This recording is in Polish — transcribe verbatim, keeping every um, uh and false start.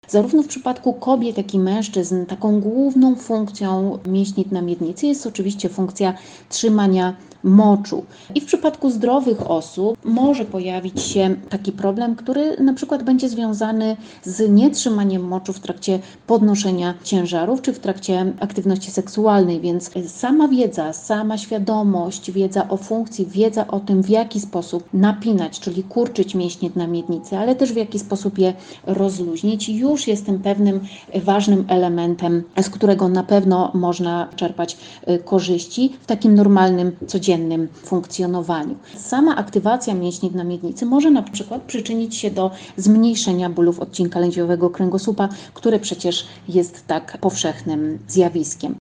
Zarówno w przypadku kobiet, jak i mężczyzn taką główną funkcją mięśni na miednicy jest oczywiście funkcja trzymania moczu. I w przypadku zdrowych osób może pojawić się taki problem, który na przykład będzie związany z nietrzymaniem moczu w trakcie podnoszenia ciężarów czy w trakcie aktywności seksualnej, więc sama wiedza, sama świadomość, wiedza o funkcji, wiedza o tym, w jaki sposób napinać, czyli kurczyć mięśnie na miednicy, ale też w jaki sposób je rozluźnić, już jest tym pewnym ważnym elementem, z którego na pewno można czerpać korzyści w takim normalnym, codziennym funkcjonowaniu. Sama aktywacja mięśni na miednicy może na przykład przyczynić się do zmniejszenia bólów odcinka lędźwiowego kręgosłupa, które przecież jest tak powszechnym zjawiskiem.